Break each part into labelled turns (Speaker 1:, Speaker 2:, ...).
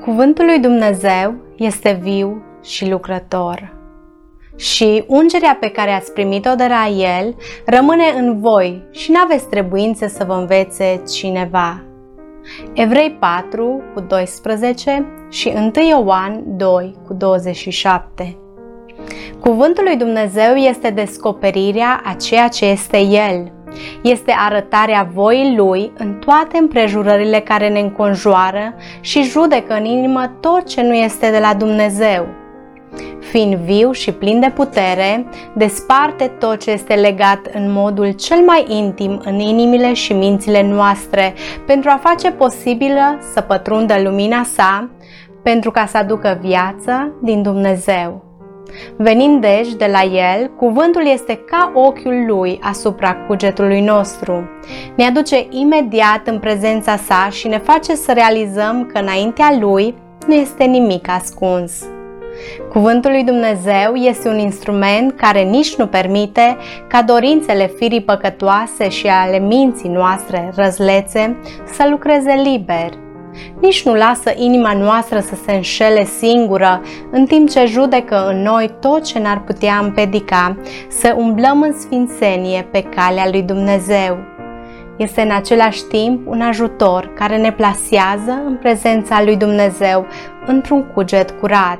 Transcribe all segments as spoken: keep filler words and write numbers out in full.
Speaker 1: Cuvântul lui Dumnezeu este viu și lucrător. Și ungerea pe care ați primit-o de la El rămâne în voi și n-aveți trebuință să vă învețe cineva. Evrei patru cu doisprezece și unu Ioan doi cu douăzeci și șapte. Cuvântul lui Dumnezeu este descoperirea a ceea ce este El. Este arătarea voii Lui în toate împrejurările care ne înconjoară și judecă în inimă tot ce nu este de la Dumnezeu. Fiind viu și plin de putere, desparte tot ce este legat în modul cel mai intim în inimile și mințile noastre pentru a face posibilă să pătrundă lumina sa, pentru ca să aducă viață din Dumnezeu. Venind deci de la El, cuvântul este ca ochiul Lui asupra cugetului nostru. Ne aduce imediat în prezența sa și ne face să realizăm că înaintea Lui nu este nimic ascuns. Cuvântul lui Dumnezeu este un instrument care nici nu permite ca dorințele firii păcătoase și ale minții noastre răzlețe să lucreze liber. Nici nu lasă inima noastră să se înșele singură, în timp ce judecă în noi tot ce n-ar putea împiedica să umblăm în sfințenie pe calea lui Dumnezeu. Este în același timp un ajutor care ne plasează în prezența lui Dumnezeu într-un cuget curat.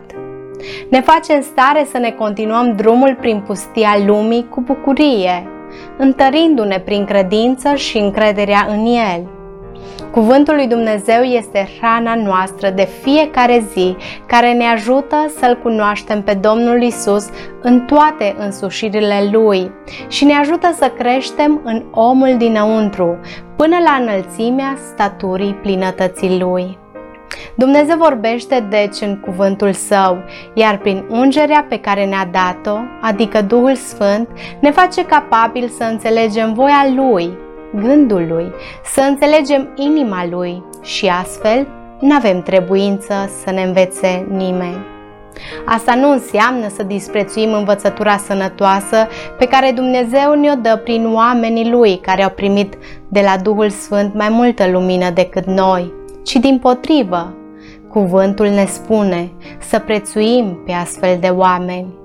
Speaker 1: Ne face în stare să ne continuăm drumul prin pustia lumii cu bucurie, întărindu-ne prin credință și încrederea în El. Cuvântul lui Dumnezeu este hrana noastră de fiecare zi, care ne ajută să-L cunoaștem pe Domnul Isus în toate însușirile Lui și ne ajută să creștem în omul dinăuntru, până la înălțimea staturii plinătății Lui. Dumnezeu vorbește deci în cuvântul Său, iar prin ungerea pe care ne-a dat-o, adică Duhul Sfânt, ne face capabil să înțelegem voia Lui, gândul Lui, să înțelegem inima Lui și astfel n-avem trebuință să ne învețe nimeni. Asta nu înseamnă să disprețuim învățătura sănătoasă pe care Dumnezeu ne-o dă prin oamenii Lui care au primit de la Duhul Sfânt mai multă lumină decât noi, ci dimpotrivă, cuvântul ne spune să prețuim pe astfel de oameni.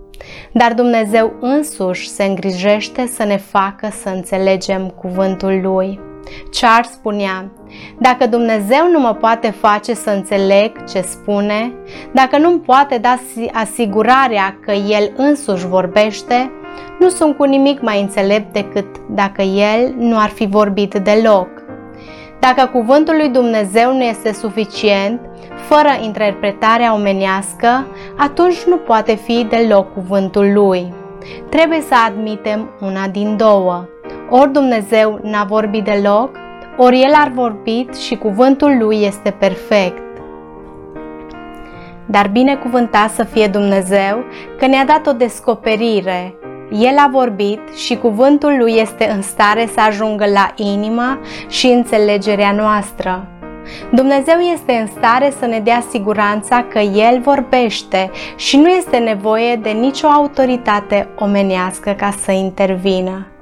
Speaker 1: Dar Dumnezeu însuși se îngrijește să ne facă să înțelegem cuvântul Lui. Charles spunea: dacă Dumnezeu nu mă poate face să înțeleg ce spune, dacă nu-mi poate da asigurarea că El însuși vorbește, nu sunt cu nimic mai înțelept decât dacă El nu ar fi vorbit deloc. Dacă cuvântul lui Dumnezeu nu este suficient, fără interpretarea omenească, atunci nu poate fi deloc cuvântul Lui. Trebuie să admitem una din două. Ori Dumnezeu n-a vorbit deloc, ori El a vorbit și cuvântul Lui este perfect. Dar binecuvântat să fie Dumnezeu că ne-a dat o descoperire. El a vorbit și cuvântul Lui este în stare să ajungă la inima și înțelegerea noastră. Dumnezeu este în stare să ne dea siguranța că El vorbește și nu este nevoie de nicio autoritate omenească ca să intervină.